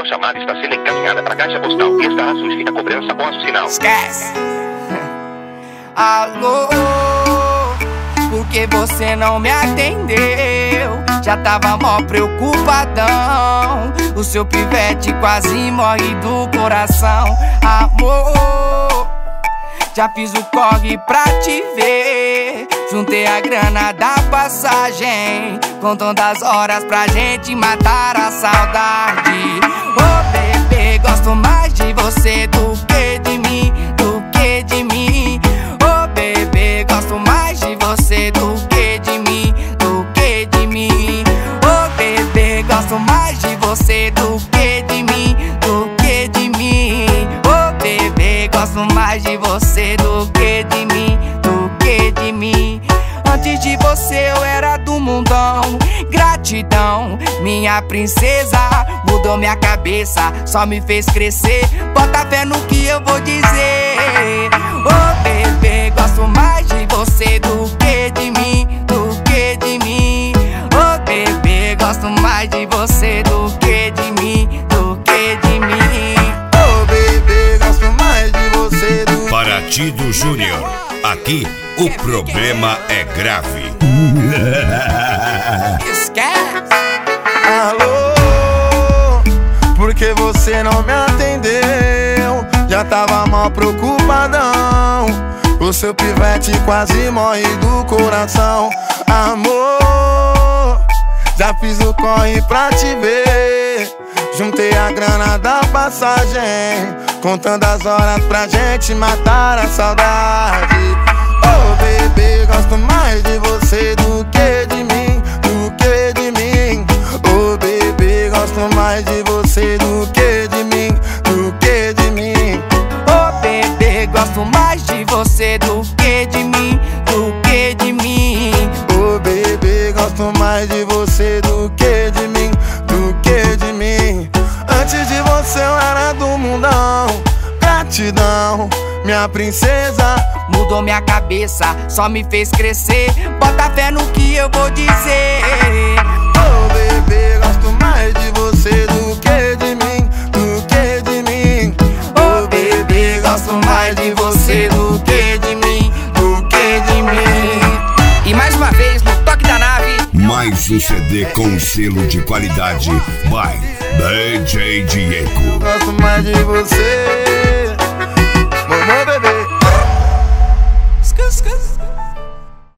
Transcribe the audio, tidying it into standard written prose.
Sua chamada está sendo encaminhada para a caixa postal e estará sujeita a cobrança após o sinal. Esquece! Alô, por que você não me atendeu? Já tava mó preocupadão. O seu pivete quase morre do coração. Amor, já fiz o corre pra te ver. Juntei a grana da passagem, contando as horas pra gente matar a saudade. Oh bebê, gosto mais de você do que de mim, do que de mim. Oh bebê, gosto mais de você do que de mim, do que de mim. Oh bebê, gosto mais de você do que de mim, do que de mim. Oh bebê, gosto mais de você do que de mim, do que de mim. Antes de você eu era do mundão. Gratidão, minha princesa, mudou minha cabeça, só me fez crescer. Bota fé no que eu vou dizer. Oh bebê, gosto mais de você do que de mim, do que de mim. Oh bebê, gosto mais de você do que de mim, do que de mim. Oh bebê, gosto mais de você do Partido Júnior. Aqui o problema é grave. Esquece! Alô, por que você não me atendeu? Já tava mal preocupadão. O seu pivete quase morre do coração. Amor, já fiz o corre pra te ver. Juntei a grana da passagem, contando as horas pra gente matar a saudade. Oh bebê, gosto mais de você do que de mim, do que de mim. Oh bebê, gosto mais de você do que de mim, do que de mim. Oh bebê, gosto mais de você do que de mim, do que de mim. Oh bebê, gosto mais de você do que de mim, do que de mim. Antes de você eu era do mundão. Gratidão, minha princesa, mudou minha cabeça, só me fez crescer. Bota fé no que eu vou dizer. oh bebê, gosto mais de você do que de mim, do que de mim. Oh bebê, gosto mais de você do que de mim, do que de mim. E mais uma vez no toque da nave, Mais um CD com selo de qualidade by DJ Diego. Gosto mais de você.